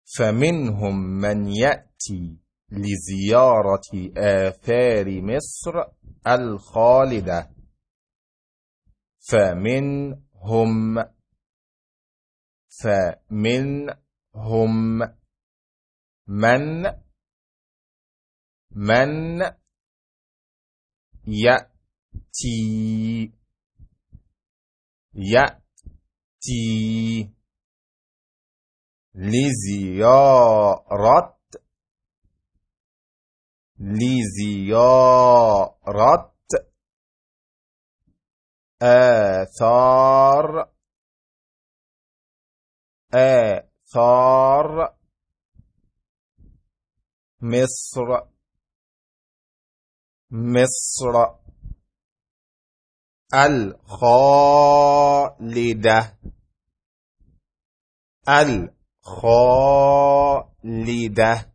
فمنهم من يأتي لزيارة آثار مصر الخالدة. فمنهم من يأتي لزيارة آثار مصر الخالدة